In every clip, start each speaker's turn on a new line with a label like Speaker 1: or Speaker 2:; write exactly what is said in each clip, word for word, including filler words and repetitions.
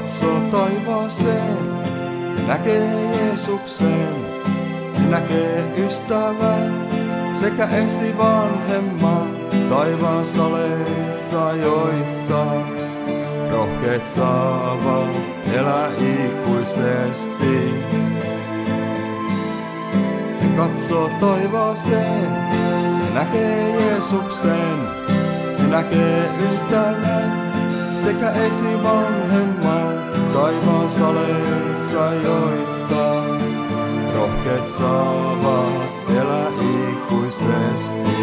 Speaker 1: katsoo taivaaseen, näkee Jeesuksen, näkee ystävän sekä esivanhemman taivaan saleissa, joissa rohkeet saavat elää ikuisesti. Katsoo taivaaseen, näkee Jeesuksen, näkee ystävän sekä esivanhemman taivaan saleissa, joissa rohkeet saavat elää ikuisesti.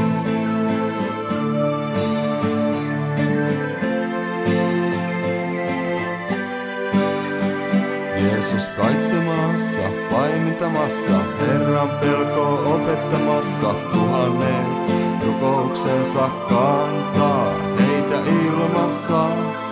Speaker 1: Jeesus kaitsemassa, paimentamassa, Herran pelkoa opettamassa, tuhannen rukouksensa kantaa heitä ilmassa.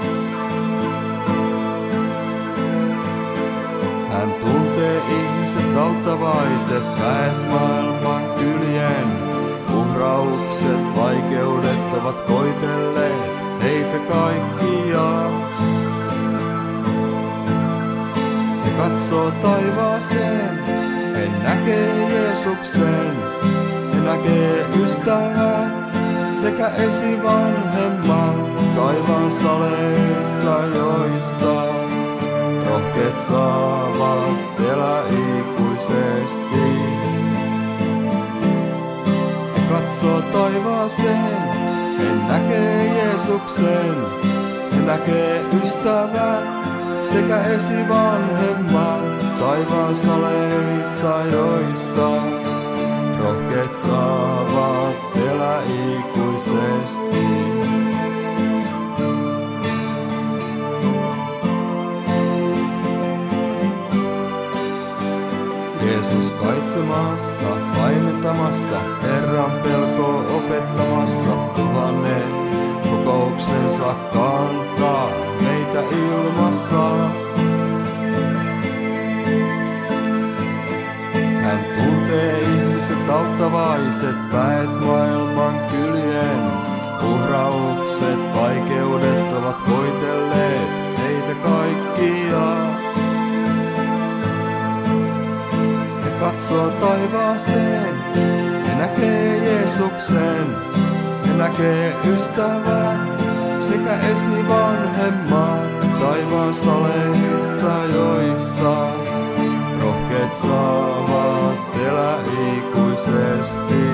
Speaker 1: Hän tuntee ihmiset auttavaiset, väet maailman kyljen. Uhraukset, vaikeudet ovat koitelleet heitä kaikkia. He katsoo taivaaseen, he näkee Jeesuksen, he näkee ystävät sekä esivanhemman taivaan saleissa, joissa rohkeet saavat elää ikuisesti. He katsoo taivaaseen, he näkee Jeesuksen, he näkee ystävät sekä esivanhemman taivaan saleissa, joissa rohkeet saavat elää ikuisesti. Jeesus kaitsemassa, paimentamassa, Herran pelkoa opettamassa, tuhannet rukouksensa kantaa meitä ilmassa. Hän tuntee ihmiset auttavaiset, väet maailman kyljen. Uhraukset, vaikeudet ovat koitelleet heitä kaikkia. He katsoo taivaaseen, he näkee Jeesuksen, he näkee ystävän sekä esivanhemman taivaan saleissa, joissa rohkeet saavat elää ikuisesti.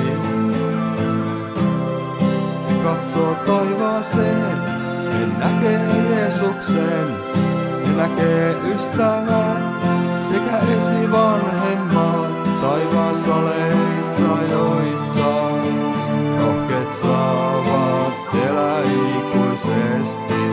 Speaker 1: He katsoo taivaaseen, he näkee Jeesuksen, he näkee ystävän sekä esivanhemman taivaan saleissa, joissa rohkeet saavat elää ikuisesti.